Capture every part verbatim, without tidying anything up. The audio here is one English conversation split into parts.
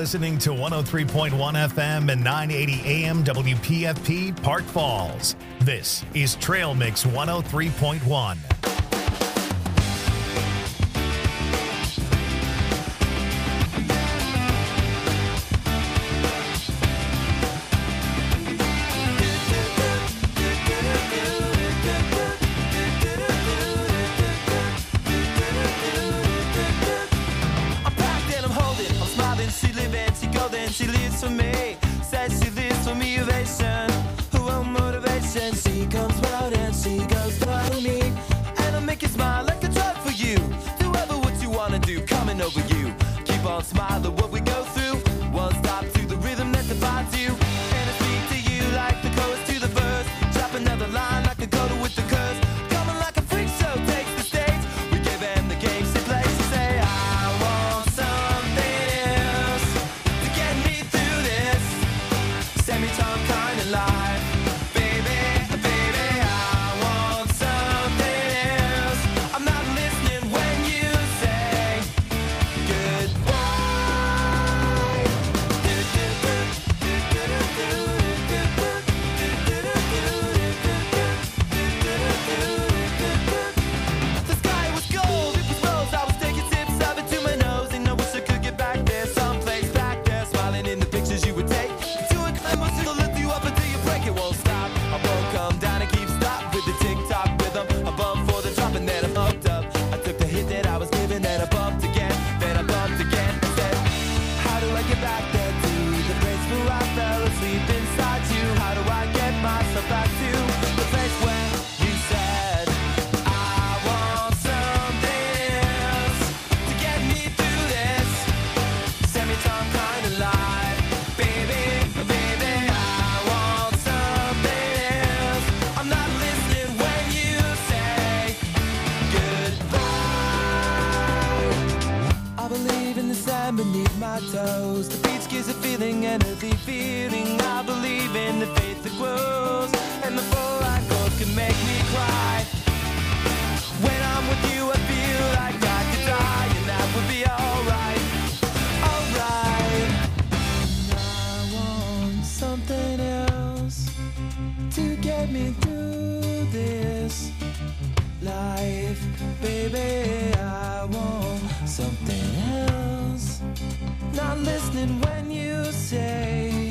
listening to one oh three point one F M and nine eighty A M W P F P Park Falls. This is Trail Mix one oh three point one. She lives for me, says she lives for me, ovation. Who won't motivation? She comes round and she goes for me. And I'll make you smile like a drug for you. Do ever what you wanna do, coming over you. Keep on smiling what we go through. One stop to the rhythm that defines you. And I speak to you like the chorus to the verse. Drop another line like a coda with the curse. Coming like a freak show takes the stage. We give them the game she plays. She say, I want something else to get me through this semi-time kind of life. Baby, baby, I want something else. I'm not listening when you say goodbye. The sky was gold, it was rose. I was taking sips of it to my nose, and I wish I could get back there, someplace back there, smiling in the pictures you would take. To a climb, will lift you up until you break. It won't stop. I won't come down and keep stop with the tick-tock rhythm. I bump for the drop and then I'm hooked up. I took the hit that I was given, then I bumped again, then I bumped again. I said, how do I get back there to the place where I fell asleep inside you? How do I get myself back to the place where you said I want something else to get me through this semi-time kind of life? Baby, baby, I want something else. I'm not listening when you say goodbye. I believe in the sand beneath my toes. The beach gives a feeling, a healthy feeling. I believe in the faith that grows, and the full life goals can make me cry. When I'm with you, I feel like I could die, and that would be alright, alright. I want something else to get me through this life. Baby, I want something else. Not listening when you say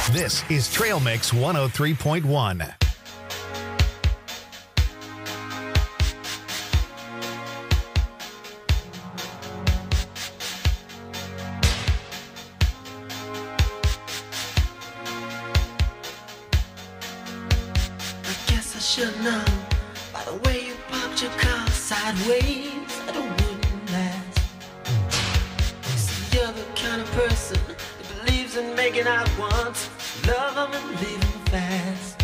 This is Trail Mix one oh three point one. Should know by the way you parked your car sideways that it wouldn't last. You see, you're the kind of person that believes in making out once, love them and leave them fast.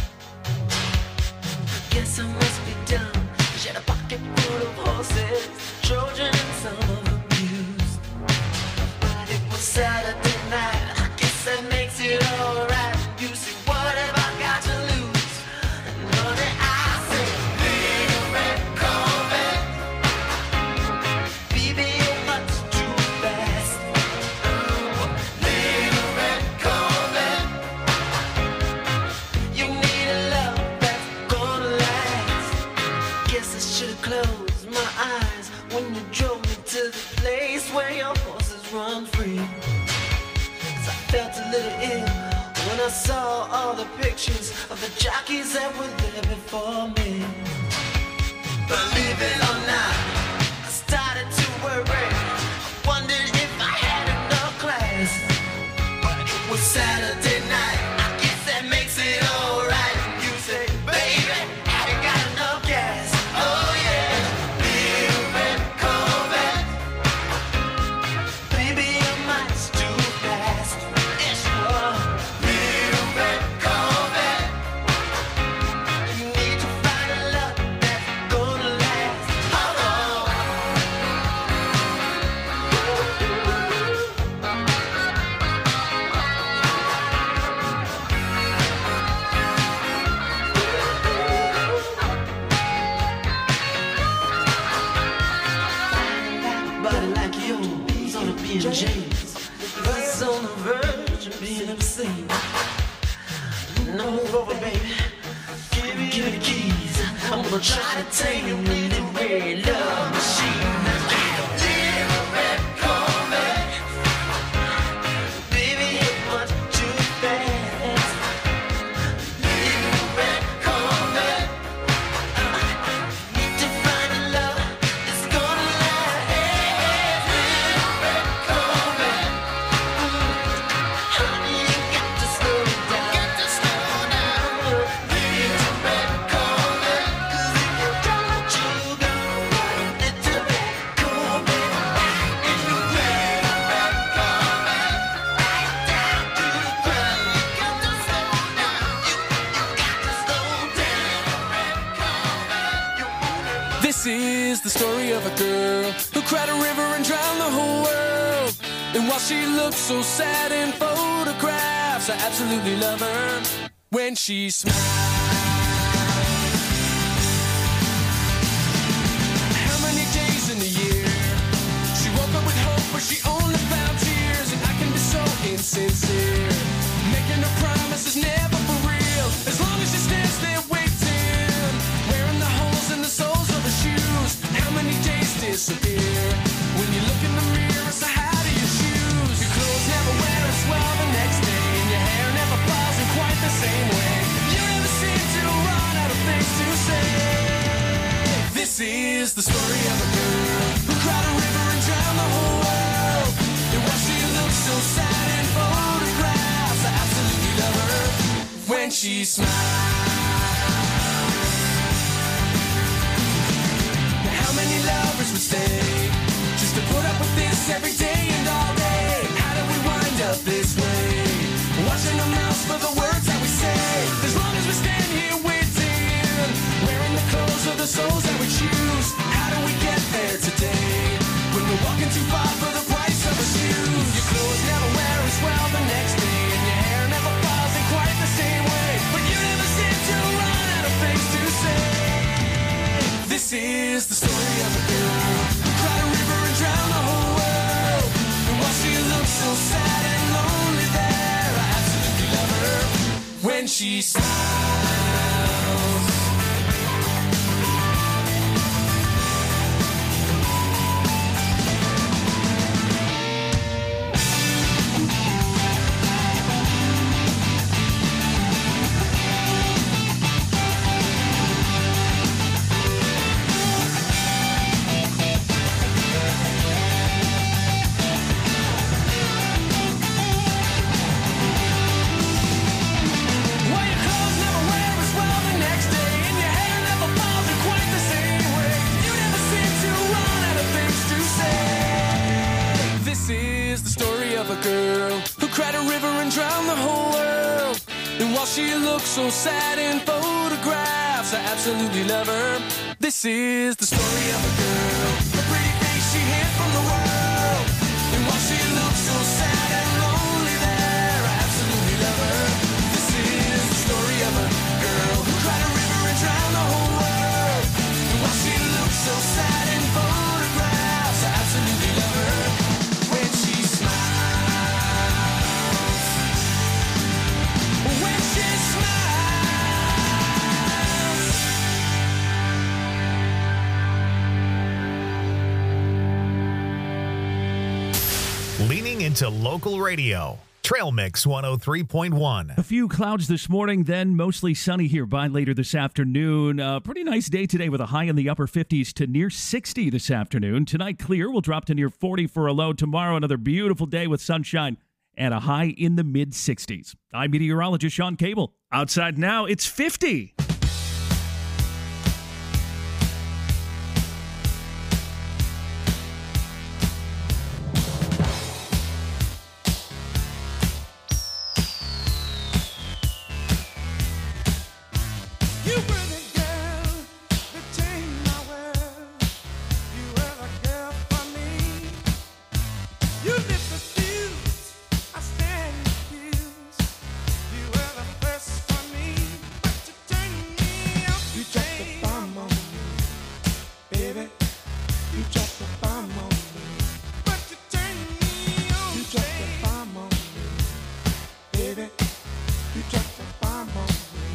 I guess I must be dumb. She had a pocket full of horses, Trojan and some of them used. But it was Saturday night. I guess that makes it alright. You see, what have I got to lose? Run free. 'Cause I felt a little ill when I saw all the pictures of the jockeys that were there before me. Believe it or not, I started to worry. I wondered if I had enough class. But it was Saturday night. I guess that makes it alright. You say, baby, have you got enough gas? Oh yeah. Little red Corvette. Baby, your mind's too fast. It's your little red Corvette. You need to find a love that's gonna last. Oh, oh. Body like yours on a B and J's, that's on the verge of being obscene. Now move over, baby. Give me, give me the keys. I'm gonna try to tame you in the red love machine. Little red Corvette. Baby, you're much too fast. Little red Corvette. Need to find a love that's gonna last. Little red Corvette. Honey, you got to slow down. Got to slow down. Little red Corvette. 'Cause if you don't, you go right. Little red Corvette. In the red, red Corvette. Right down to the ground. You got to slow down. You, you got to slow down. Red Corvette. You wanna This is the story of a girl who cried a river and drowned the whole world. And while she looks so sad in photographs, I absolutely love her when she smiles. How many days in the year she woke up with hope, but she only found tears? And I can be so insincere, making her promises never for real. As long as she stands there waiting, wearing the holes in the soles of her shoes. How many days disappear when you look in the mirror? So how do you choose? Your clothes never wear as well the next day, and your hair never falls in quite the same way. You never seem to run out of things to say. This is the story of a girl who cried a river and drowned the whole world. And while she looks so sad in photographs, I absolutely love her when she smiles. Now how many lovers would stay just to put up with this every day and all day? How do we wind up this way? Watching our mouths for the words that we say. As long as we stand here waiting, wearing the clothes of the souls that we choose. How do we get there today when we're walking too far for the price of a shoes? Your clothes never wear as well the next day, and your hair never falls in quite the same way. But you never seem to run out of things to say. This is the story of a girl who cried a river and drowned the whole world. And while she looks so sad and lonely there, I absolutely love her when she smiles. she looks so sad in photographs. I absolutely love her. This is the story of a girl, a pretty face she hid from the world. And while she looks so sad and lonely there, I absolutely love her. This is the story of a girl who cried a river and drowned the whole world. And while she looks so sad in photographs, I absolutely love her. When she smiles, when she smiles. Leaning into local radio. Trail Mix one oh three point one. A few clouds this morning, then mostly sunny here by later this afternoon. A pretty nice day today with a high in the upper fifties to near sixty this afternoon. Tonight, clear. We'll drop to near forty for a low. Tomorrow, another beautiful day with sunshine and a high in the mid sixties. I'm meteorologist Sean Cable. Outside now, it's fifty. You were the girl that changed my world. You were the girl for me. You lit the fuse, I stand confused. You were the first for me, but you turned me out. You dropped the bomb on me, baby. You dropped the bomb on me, but you turned me on. You dropped the bomb on me, baby. You dropped the bomb on me.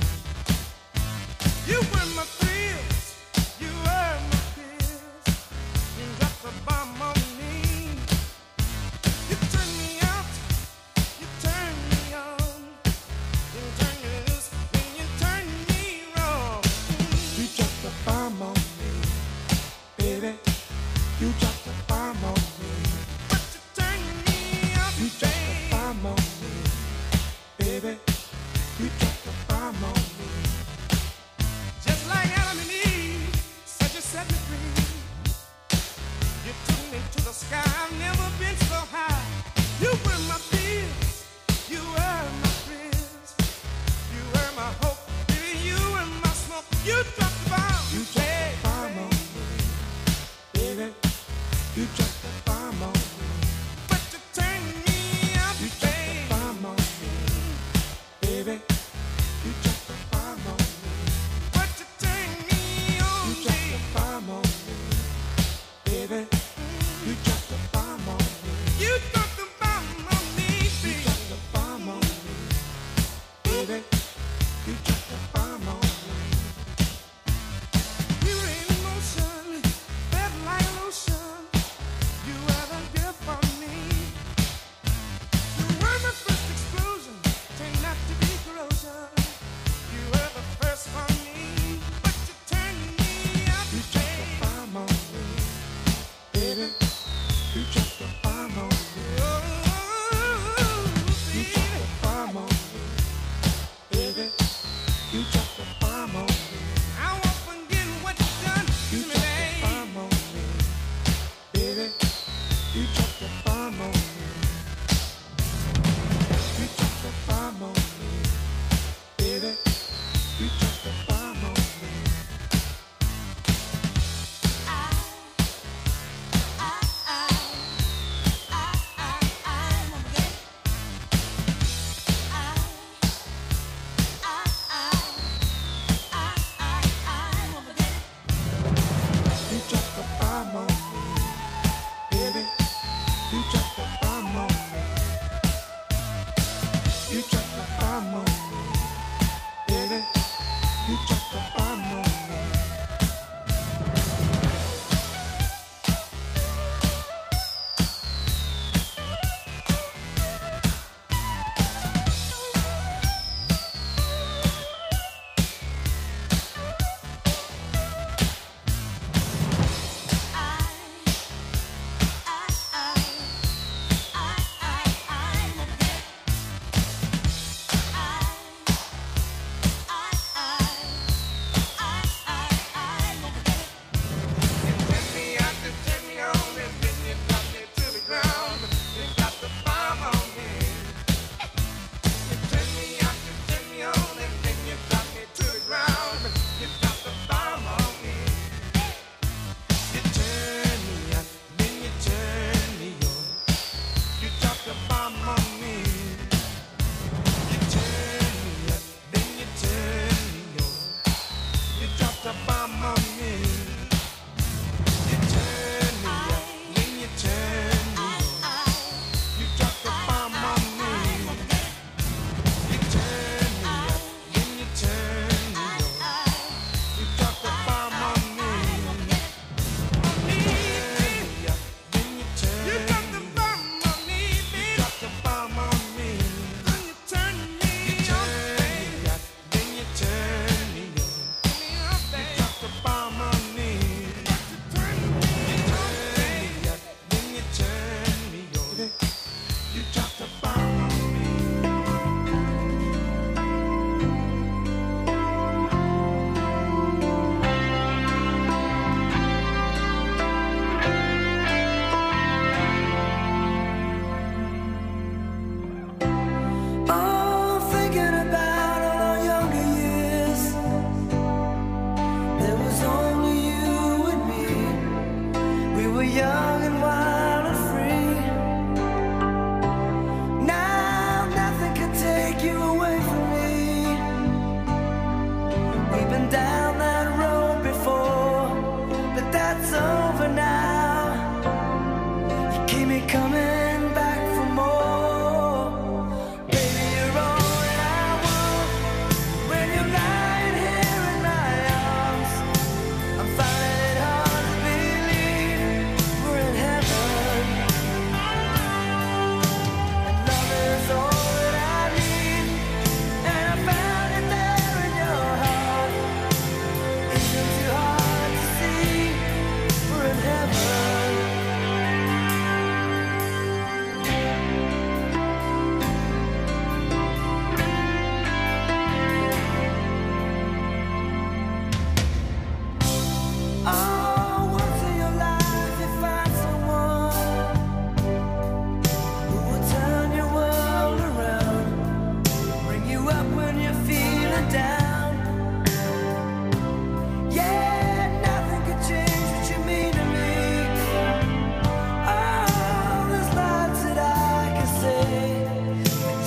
You were my thrills, you were my pills. You dropped a bomb on me. You turned me out, you turned me on. You turned me loose, then you turned me wrong. You dropped a bomb on me, baby. You dropped a bomb on me, but you turned me out. You dropped a bomb on me, baby. You dropped a bomb on me. Just like Adam and Eve, said you set me free. You took me to the sky, I've never been so high. You were my pills, you were my thrills. You were my hope, baby, you were my smoke. You dropped the bomb. You dropped the bomb on me, baby. You dropped the bomb on me, but you turned me out. You dropped the bomb on me, baby. You dropped the bomb on me. But you turned me on. You dropped the bomb on me, baby. You dropped the bomb on me. You dropped the bomb on me, baby. You dropped the bomb on me, baby. You dropped the bomb on me. We were in motion, felt like lotion. You were the girl for me. You were my first explosion, turned out to be corrosion. You were the first for me, but you turned me out. You dropped the bomb on me, baby. You dropped the bomb on me. Oh, you dropped the bomb on me, baby. You dropped the bomb on me. I won't forget what you done to You me, dropped the babe. bomb on me, baby. You dropped the bomb on me. You dropped the bomb on me, baby. You dropped the bomb on me. You dropped the bomb on me, baby. You dropped the bomb on me. You dropped the bomb on me, baby. You dropped the bomb on me. I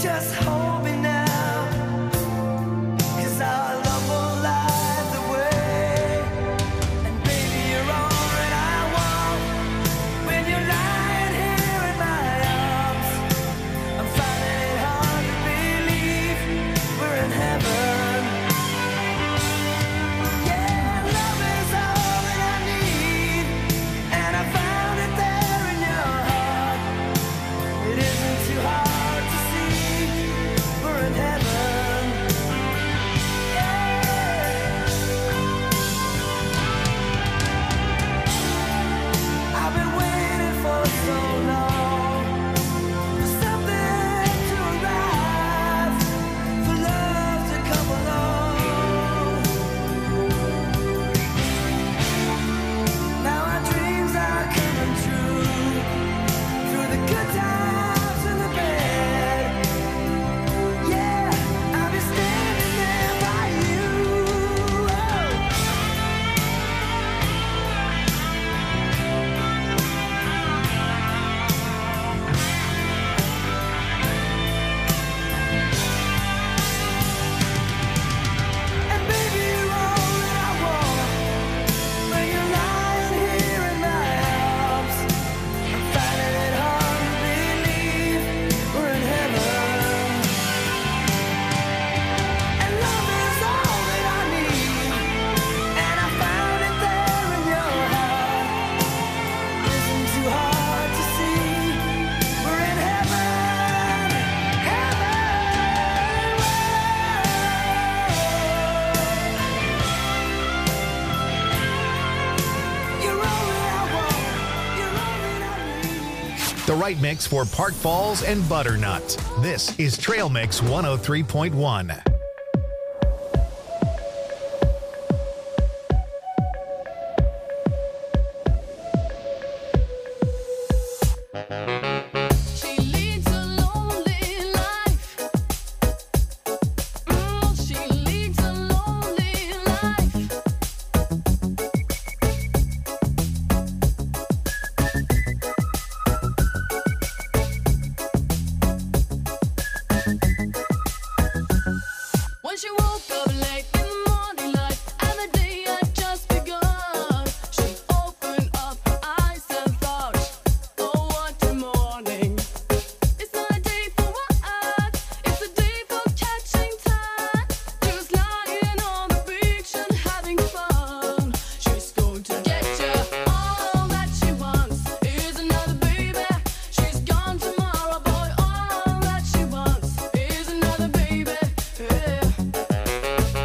Just hold me now, 'cause our love will light the way. And baby, you're all that I want. When you're lying here in my arms, I'm finding it hard to believe we're in heaven. Yeah, love is all that I need, and I found it there in your heart. It isn't too hard to see we're in heaven. Yeah. I've been waiting for so long for something to arrive, for love to come along. Now our dreams are coming true, through the good times and the bad. Yeah, I'll be standing there by you. Oh. And baby, you're all that I want. When you're lying here in my arms, I'm finding it hard to believe we're in heaven. And love is all that I need, and I found it there in your heart. Isn't too hard to see we're in heaven. Heaven. You're all that I want. You're all that I need. The right mix for Park Falls and Butternut. This is Trail Mix one oh three point one. She leads a lonely life. Mm, she leads a lonely life. When she woke up late in the morning light, and the day had just begun, she opened up her eyes and thought, oh, what a morning. It's not a day for what? It's a day for catching time. Just lying on the beach and having fun. She's going to get you. All that she wants is another baby. She's gone tomorrow, boy. All that she wants is another baby. Yeah.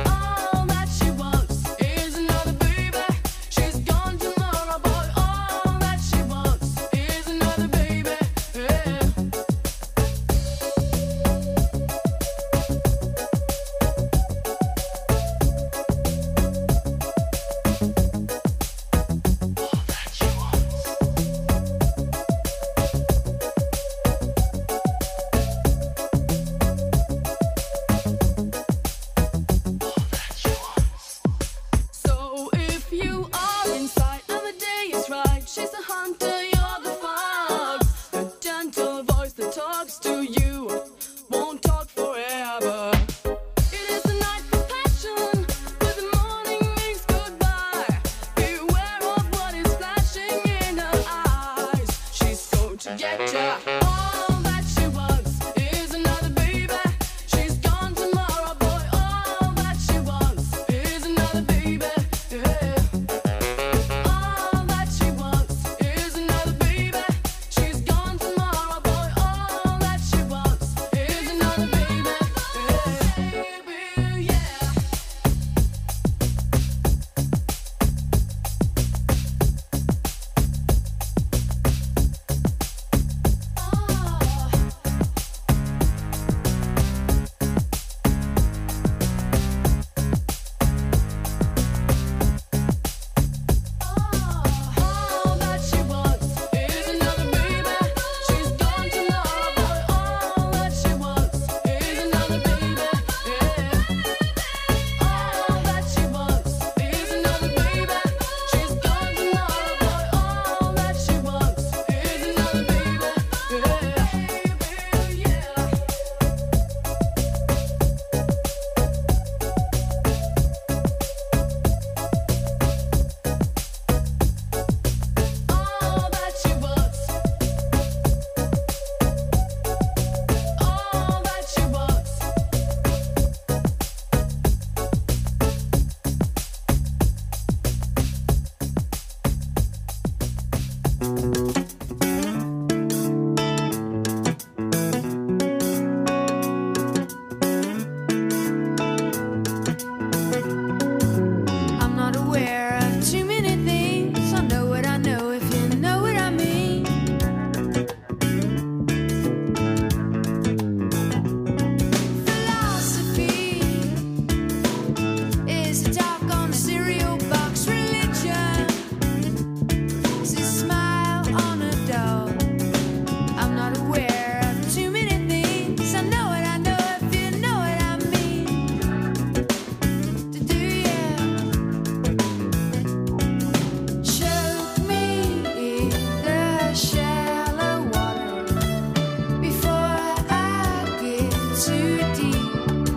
too deep.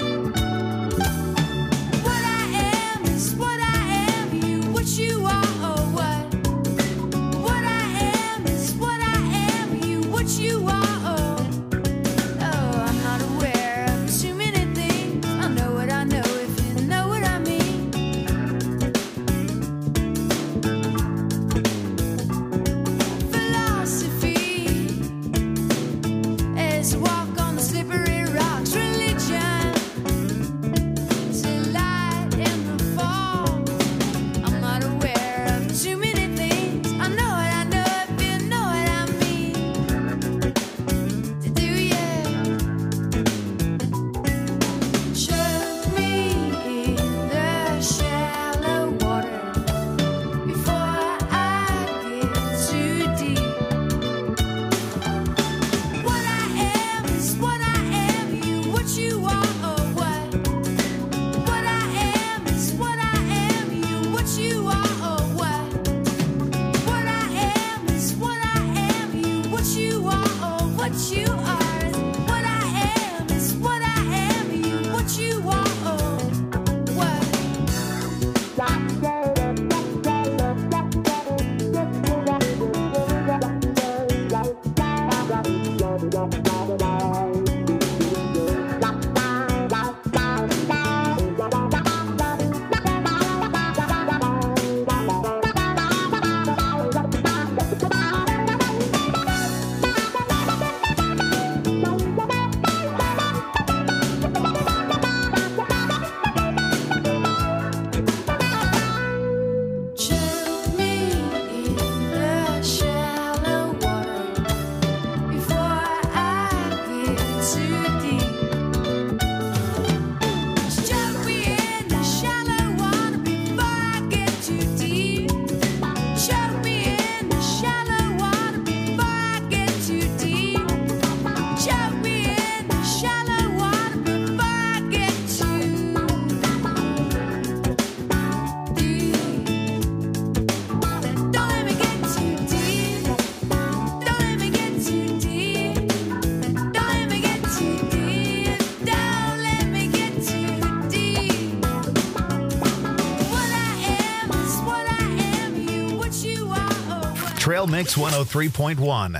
What I am is what I am, you what you are or what? What I am is what I am, you what you are or oh, I'm not aware of too many things. I know what I know if you know what I mean. Philosophy is walk on the slippery rocks. Religion is a light in the fall. I'm not aware of too many things. I know what I know if you know what I mean. To do yeah. Choke me in the shallow water before I get too deep. What I am is what I am, you what you are or what? What I am is what I am, you what you are or what? What I am is what I am, you what you are or what you are. What I am is what I am, you what you are or what? Choke me in the shallow water before I get too deep. Choke me in the shallow water before I get too deep. Choke me in the shallow water before I get too deep. Choke me in the shallow water before I get too deep. Don't let me get too deep. Don't let me get too deep. Don't let me get too deep. Don't let me get too deep. What I am is what I am, you what you are or what? Trail Mix one oh three point one.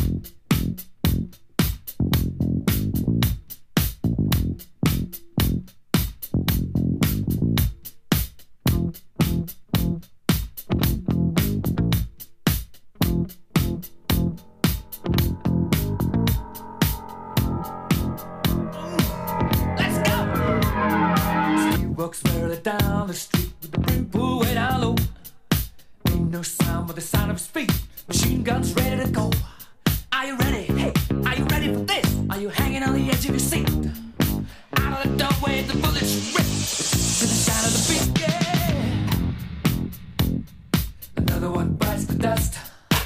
Let's go! He walks merrily down the street with the brim pulled way down low. Ain't no sound but the sound of his feet. Machine guns ready to go. Are you ready? Hey, are you ready for this? Are you hanging on the edge of your seat? Out of the doorway, the bullets rip to the sound of the beat. Yeah. Another one bites the dust.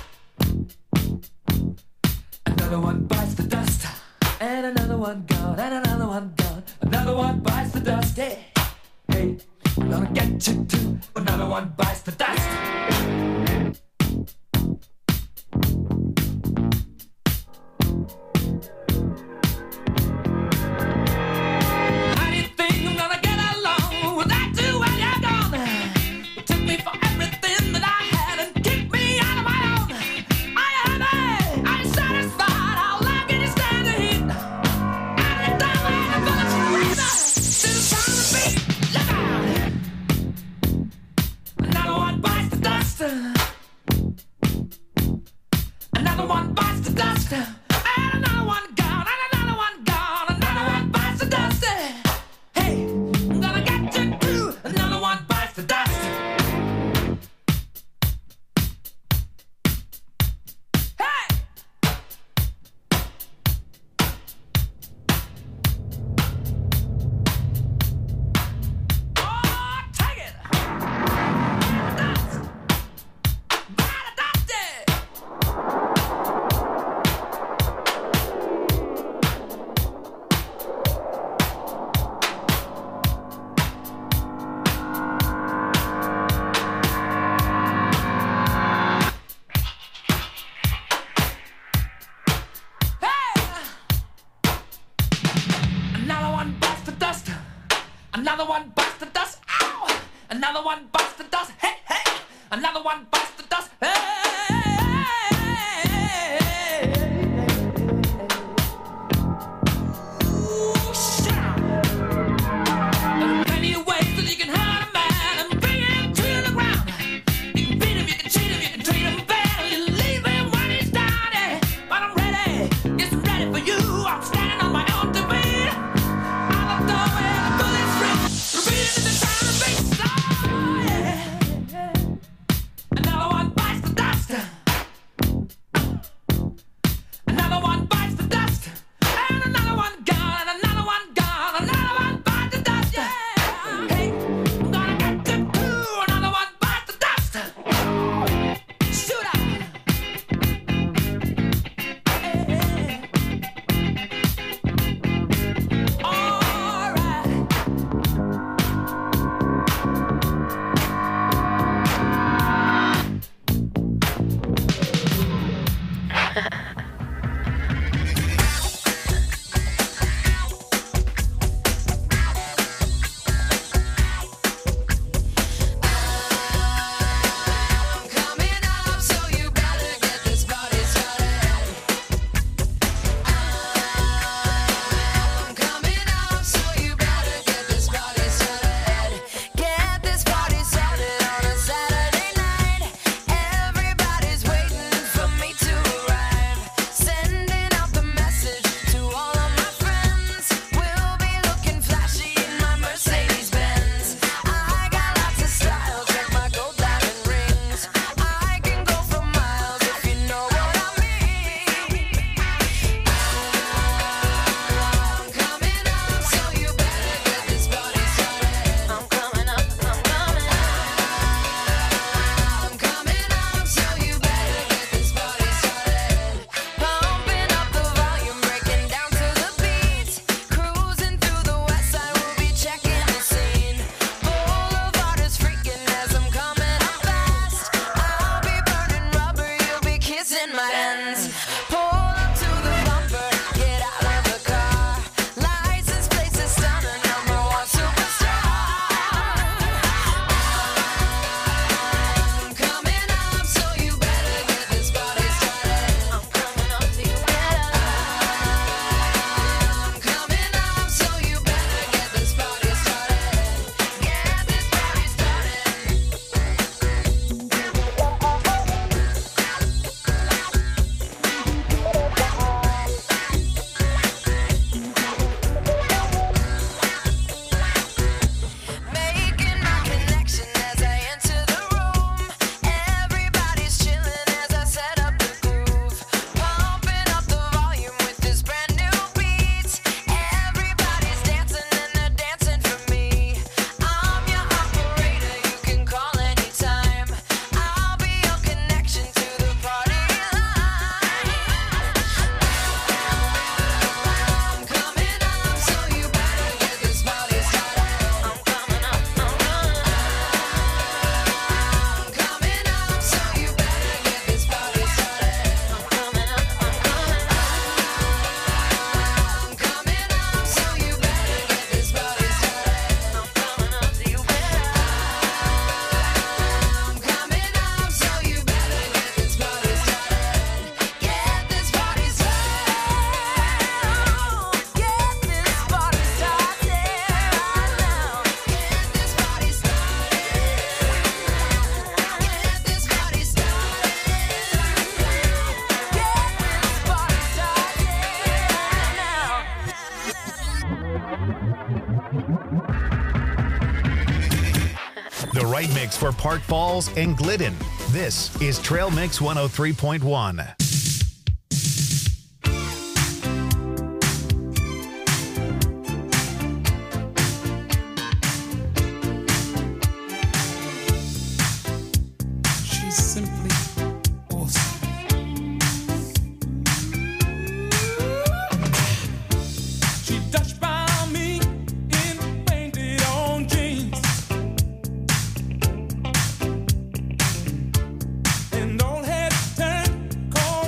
Another one bites the dust. And another one gone. And another one gone. Another one bites the dust. Hey, hey, I'm gonna get you too. Another one bites the dust. How do you think I'm gonna get along without you when you're gone? You took me for everything that I had and kicked me out of my own. Are you happy? Are you satisfied? How long can you stand the heat? Out of the doorway, the bullets rip to the sound of the beat. Look out! Another one bites the dust. Another one bites the dust. Ow! Another one bites the dust. Hey, hey! Another one bites the dust. Hey! Ooh, shout! There are plenty of ways that you can hurt a man and bring him to the ground. You can beat him, you can cheat him, you can treat him bad, or you leave him when he's down. eh? But I'm ready, yes, I'm ready for you. I'm standing on my own to beat. Out of the way, the bullets ring. Repeat it in the time of beat. Oh, yeah. Another one bites the dust. Another one bites the dust. And another one gone, and another one gone. Another one bites the dust. Yeah. Hey, I'm gonna get you too. Another one bites the dust. Shoot up. Hey, hey. All right. Coming up, so you better get this party started. I'm coming up, so you better get this party started. Get this party started on a Saturday night. Everybody's waiting for me to arrive. Sending out the message to all of my friends. We'll be looking flashy in my Mercedes Benz. I got lots of style, check my gold diamond rings. I can go for miles if you know what I mean. I'm coming up, so you better get this party started. I'm coming up, I'm coming up. I'm coming up, so you better get this party started. Pumping up the volume, breaking down to the beat. Cruising through the west side, we'll be checking the scene. Boulevard is freaking as I'm coming up fast. I'll be burning rubber, you'll be kissing my hands. Pull up to the bumper, get out of the car. License plates are stunning, number one superstar. I'm coming up, so you better get this party started. I'm coming up, so you better. I'm coming up, so you better get this party started. Get this party started. Making my connection as I enter the room. Everybody's chilling as I set up the groove. Pumping up the volume with this brand new beat. Everybody's dancing and they're dancing for me. I'm your operator, you can call anytime. I'll be your connection to the party line. I'm coming up, so you better get this party started. I'm coming up, I'm coming up. I'm coming up, so you better get this party started. I'm coming up, I'm coming up. I'm coming up, so you better get this party started. I'm coming up, so you better. I'm coming up, so you better get this party started. Get this party started. Get this party started right now. Get this party started. Get this party started. Get this party started right now. The right mix for Park Falls and Glidden. This is Trail Mix one oh three point one. She's simply awesome. She touched by me in painted on jeans. And old head turned, cold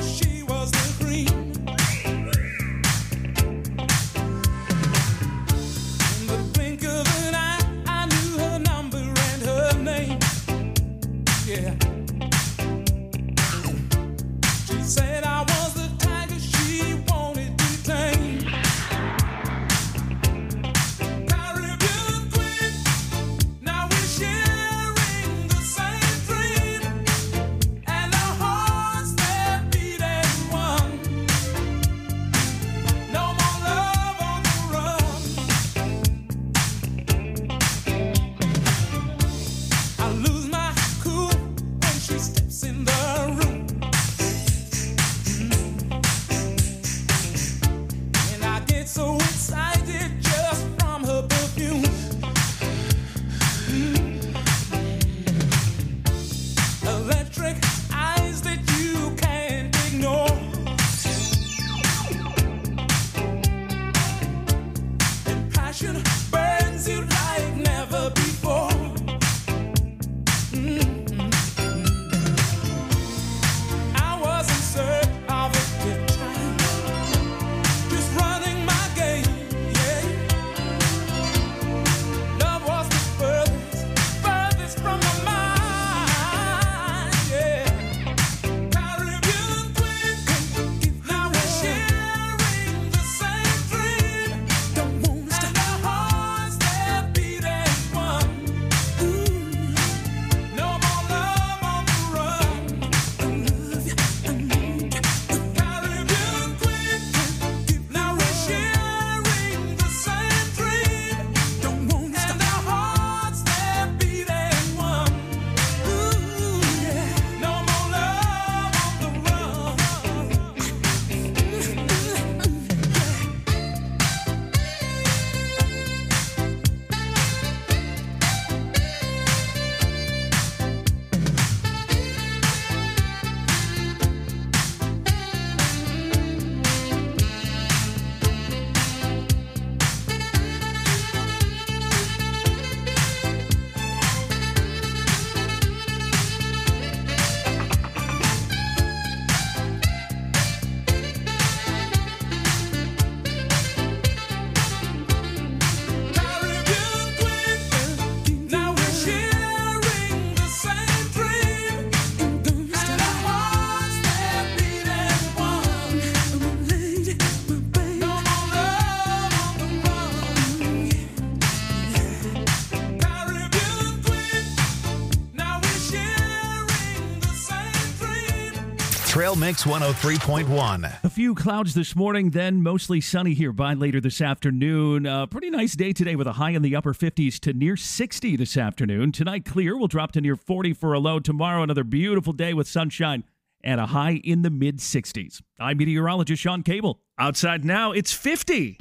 Trail Mix one oh three point one. A few clouds this morning, then mostly sunny here by later this afternoon. A pretty nice day today with a high in the upper fifties to near sixty this afternoon. Tonight, clear. We'll drop to near forty for a low. Tomorrow, another beautiful day with sunshine and a high in the mid sixties. I'm meteorologist Sean Cable. Outside now, it's fifty.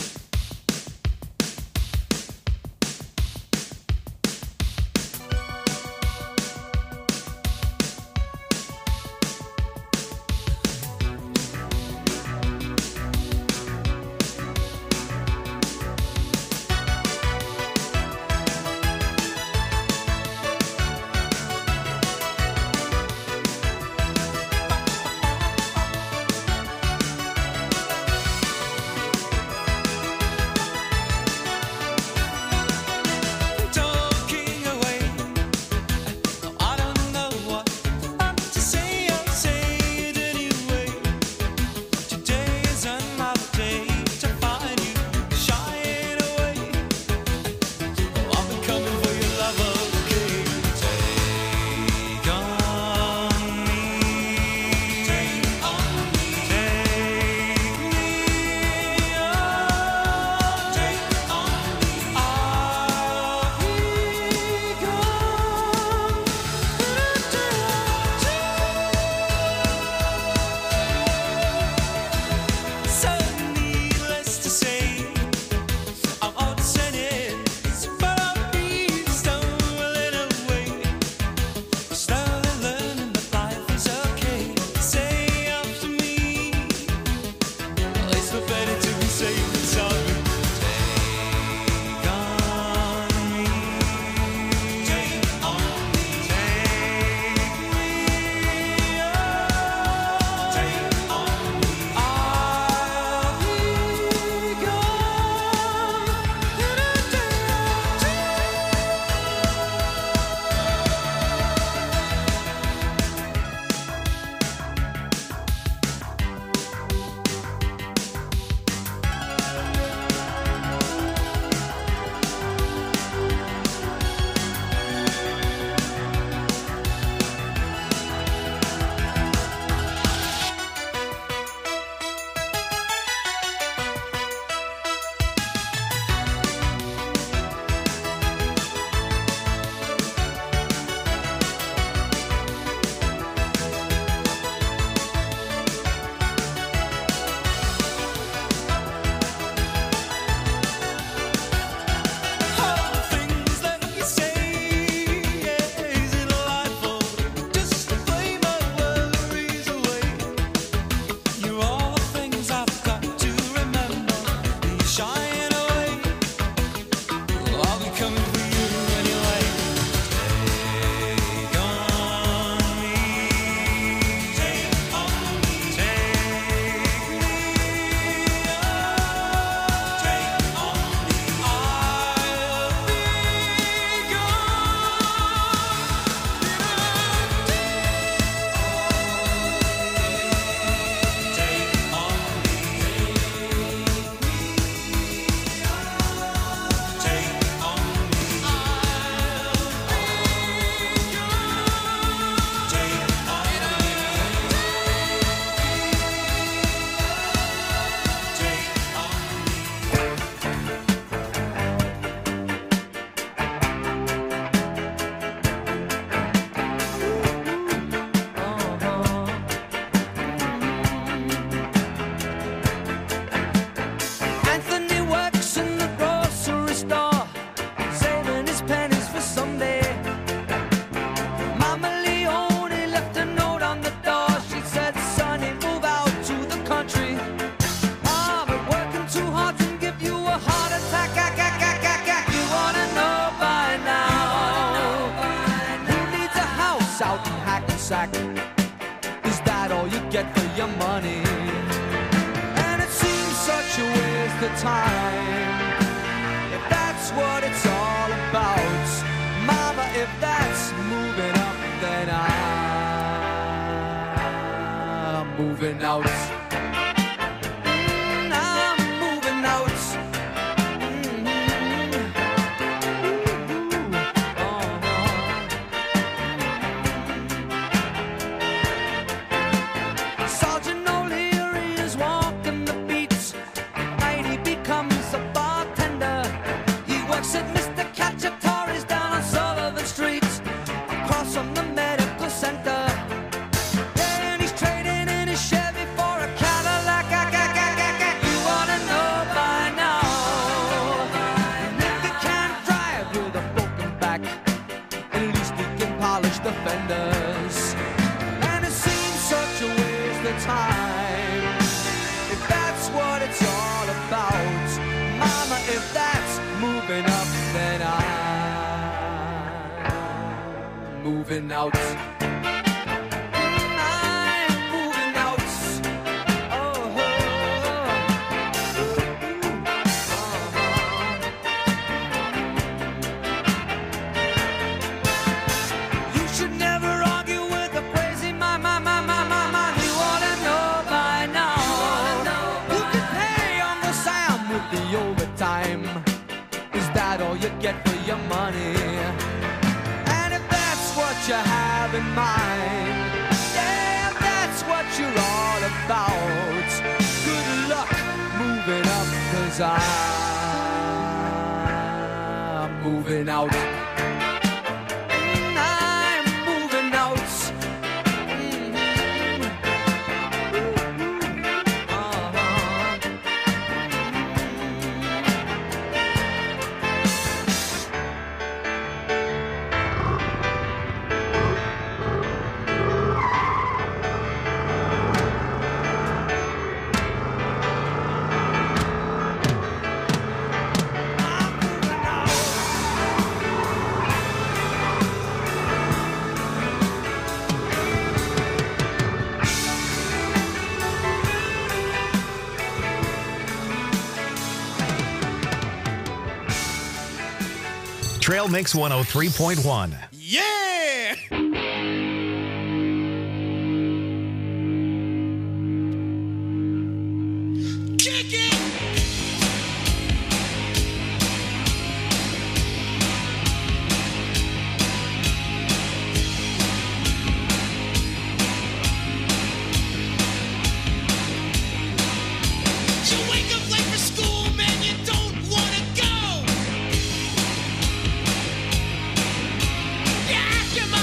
Talking away, I don't know what to say. I'll say it anyway. Today is another day to find you shying away. Oh, I've been coming for your love, okay? Take on me, take on me, take me on, take on me. I'll be gone. So needless to say, I'm all saying, but I'll be stumbling away, slowly learning that life is okay. Say after me, it's no better to be safe than sorry. Take on me, take on me, take me on, take on me. I'll be all the things that you say, yeah, is it delightful just to play my worries away? You're all the things I've got to remember. You're shying away. I'll be coming for you anyway. Take on me, take on me, take me on, take on me. I'll be gone. Take on me, take on me. Anthony works in the grocery store, saving his pennies for someday. Mama Leone left a note on the door. She said, "Sonny, move out to the country. I've been working too hard to give you a heart attack. Ah, ah, ah, ah, ah. You wanna know by now who needs a house out in Hackensack? Is that all you get for your money? And it seems such a waste of time. If that's what it's all about, Mama, if that's moving up, then I'm moving out. Mm, I'm moving out. Mhm. Ooh, uh-huh. wonders. And it seems such a waste of time. If that's what it's all about, Mama, if that's moving up, then I'm moving out. Get for your money, and if that's what you have in mind, yeah, if that's what you're all about, good luck moving up, 'cause I'm moving out. I'm moving out. Trail Mix one oh three point one. Yeah! Kick it! You wake up late for school, man, you don't wanna go. You ask your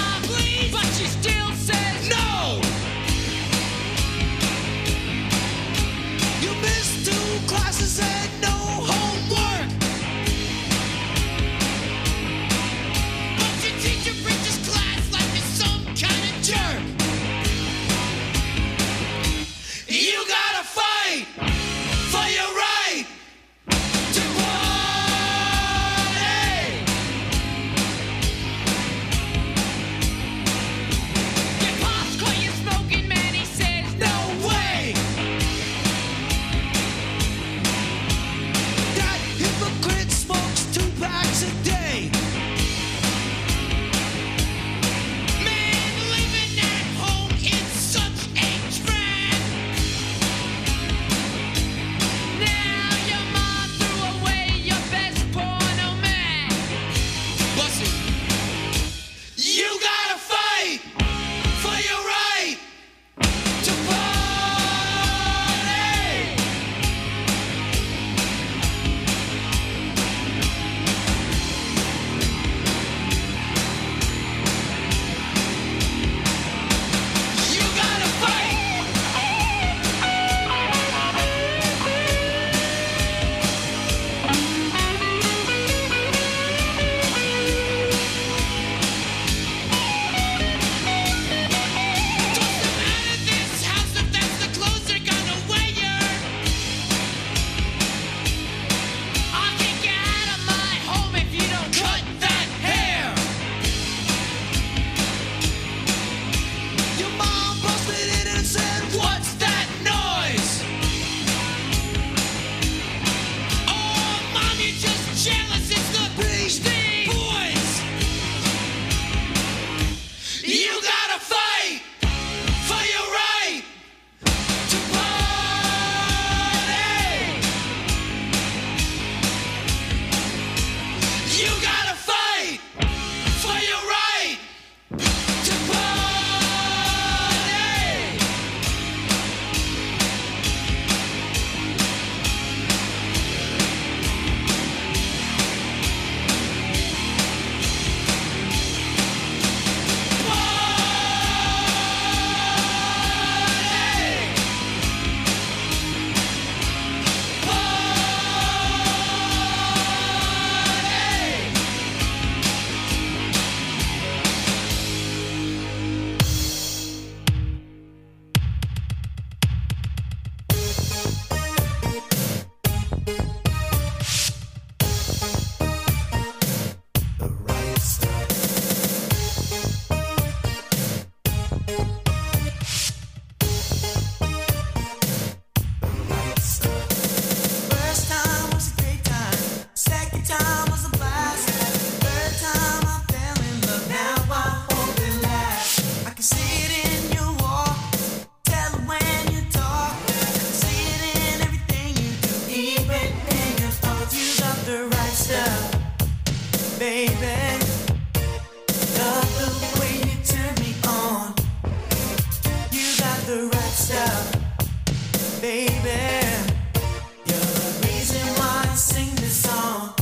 right stuff, baby. Love the way you turn me on. You got the right stuff, baby. You're the reason why I sing this song.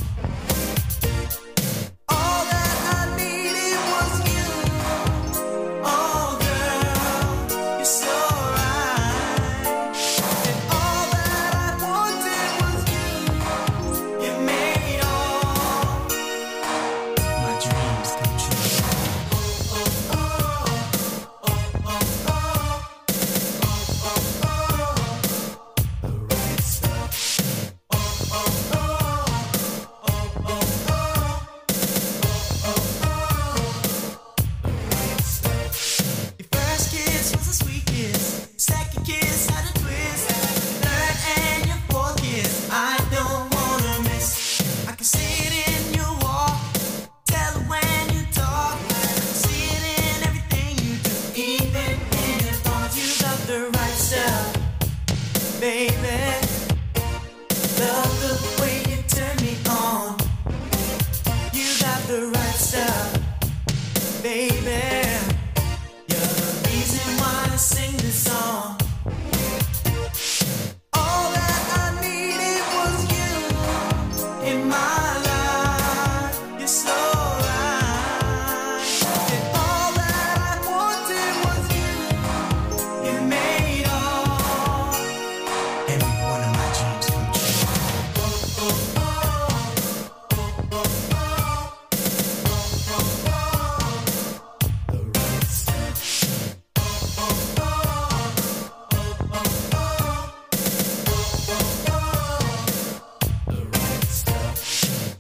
All that I needed was you. Oh, girl, you're so right. And all that I wanted was you. You made all my dreams come true. Oh, oh, oh, oh, oh, oh, oh, oh, oh, the right stuff. Oh, oh, oh, oh, oh, oh, oh, oh, the right stuff. Your first kiss was a sweet kiss. Second kiss had a twist. Third and your fourth kiss, I don't wanna miss. I can see it in your walk, tell it when you talk. I can see it in everything you do, even in your thoughts. You got the right stuff, baby. Love the way you turn me on. You got the right stuff, baby. You're the reason why I sing this song. All that I needed was you in my life. You're so right. And all that I wanted was you. You made all every one of my dreams come true. Oh, oh, oh, oh, oh, oh, oh, oh, the right stuff. Oh, oh, oh, oh, oh, oh, oh, oh, oh, the right stuff.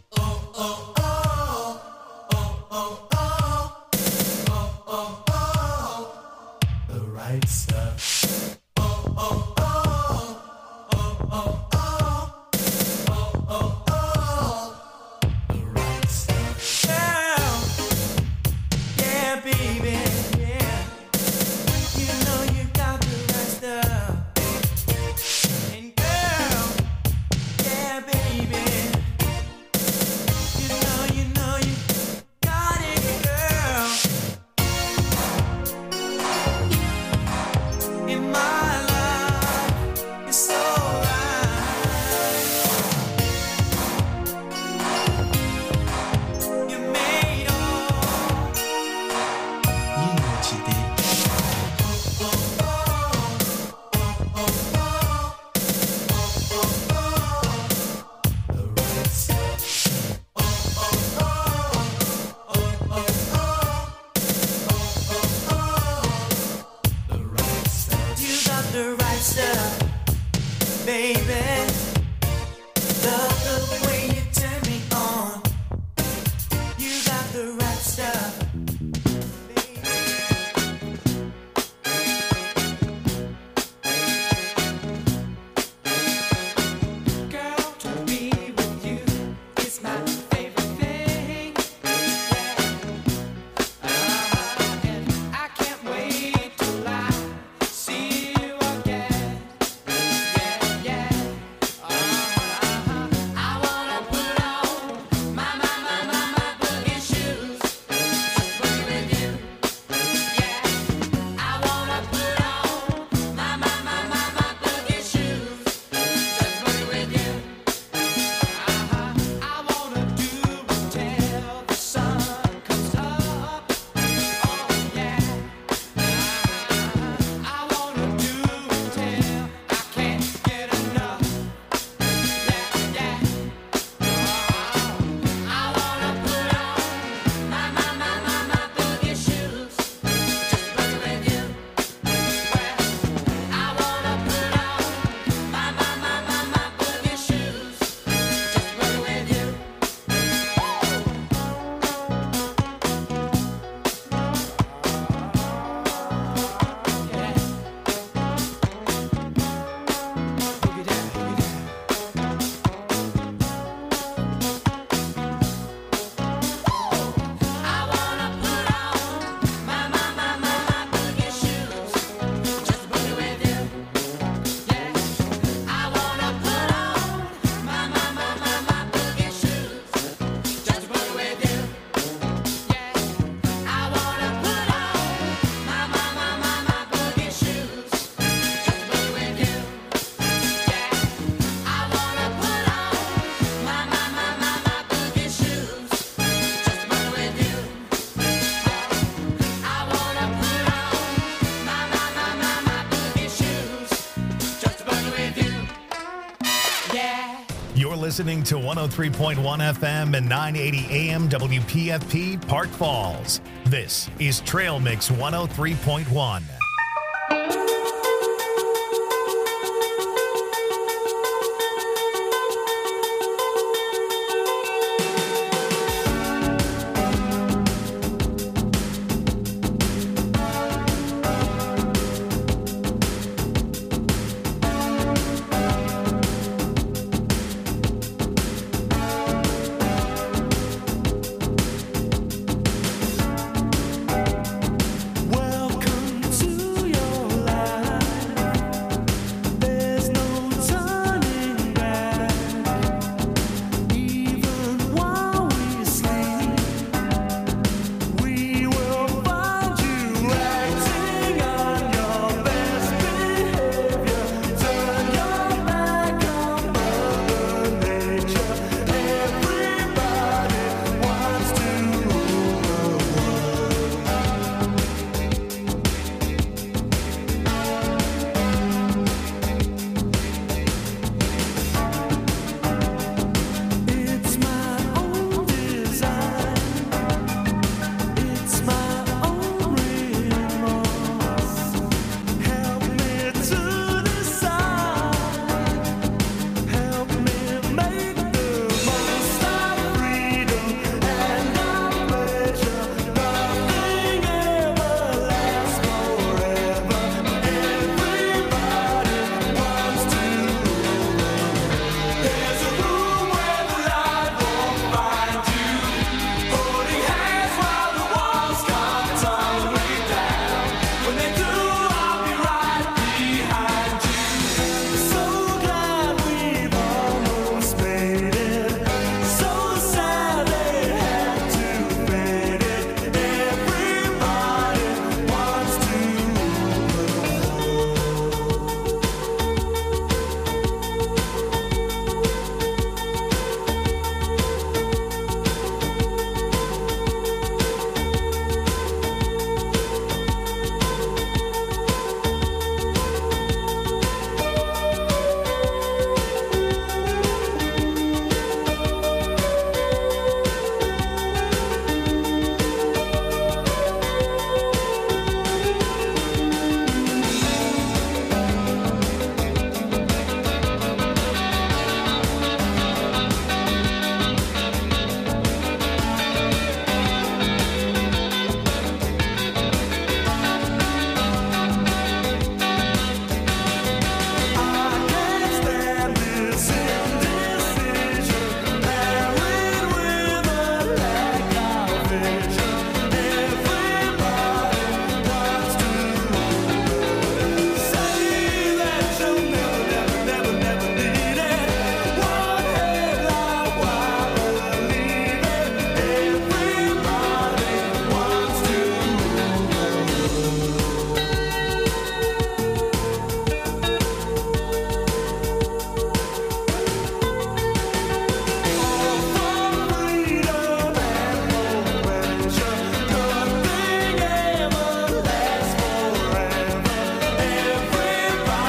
listening to one oh three point one F M and nine eighty A M W P F P Park Falls. This is Trail Mix one oh three point one.